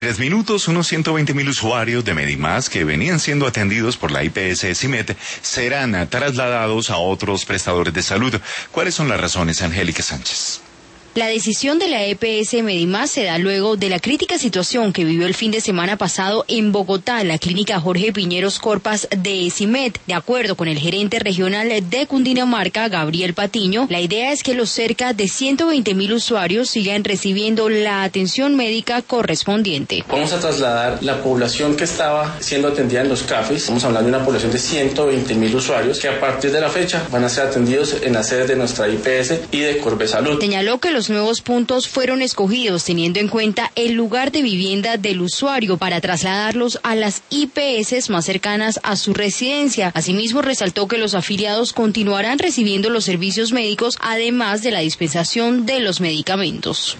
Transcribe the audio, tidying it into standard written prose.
3 minutos, unos 120.000 usuarios de Medimás que venían siendo atendidos por la IPS CIMED serán trasladados a otros prestadores de salud. ¿Cuáles son las razones, Angélica Sánchez? La decisión de la EPS Medimás se da luego de la crítica situación que vivió el fin de semana pasado en Bogotá, la clínica Jorge Piñeros Corpas de CIMED. De acuerdo con el gerente regional de Cundinamarca, Gabriel Patiño, la idea es que los cerca de 120.000 usuarios sigan recibiendo la atención médica correspondiente. Vamos a trasladar la población que estaba siendo atendida en los CAFES. Estamos hablando de una población de 120.000 usuarios que a partir de la fecha van a ser atendidos en las sedes de nuestra IPS y de Corvesalud. Señaló que los nuevos puntos fueron escogidos teniendo en cuenta el lugar de vivienda del usuario para trasladarlos a las IPS más cercanas a su residencia. Asimismo, resaltó que los afiliados continuarán recibiendo los servicios médicos, además de la dispensación de los medicamentos.